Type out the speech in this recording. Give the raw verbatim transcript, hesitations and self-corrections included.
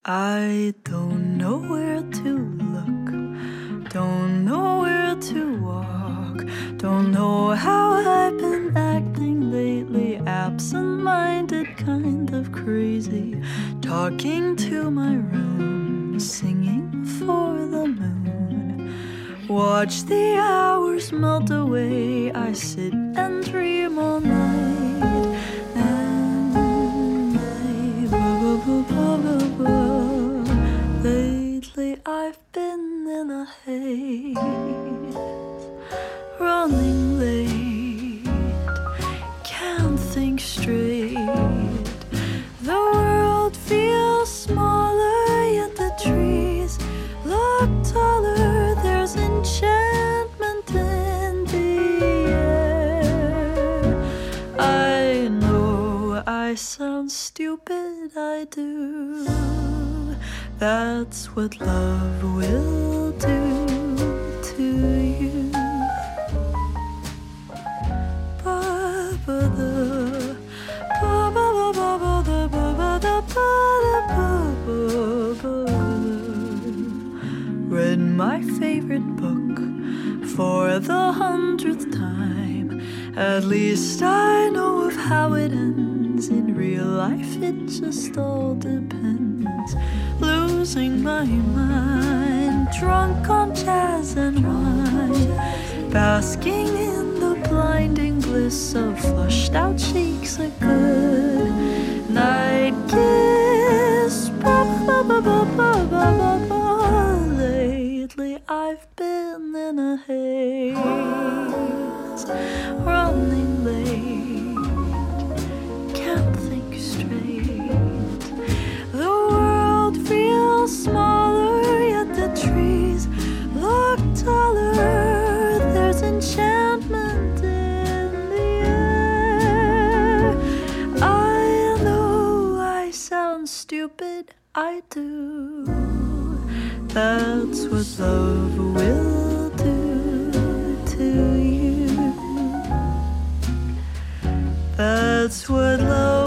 I don't know where to look, don't know where to walk, don't know how I've been acting lately, absent-minded, kind of crazy, talking to my room, singing for the moon. Watch the hours melt away, I sit and dream all night, and I, ba, ba, ba, ba, ba. Lately I've been in a haze, running late, can't think straight. The world feels smaller, yet the trees look taller. There's enchantment in the air. I know I sound stupid, I do. That's what love will do to you. Ba ba da, ba ba ba ba ba da, ba ba da, ba da, ba ba ba. Read my favorite book for the hundredth time. At least I know of how it ends. In real life, it just all depends. Losing my mind, drunk on jazz and wine, basking in the blinding bliss of flushed out cheeks, a good night kiss. Ba, ba, ba, ba, ba, ba, ba, ba. Lately I've been in a haze, running late, can't think straight. The world feels smaller, yet the trees look taller. There's enchantment in the air. I know I sound stupid, I do. That's what love will do to you. That's what love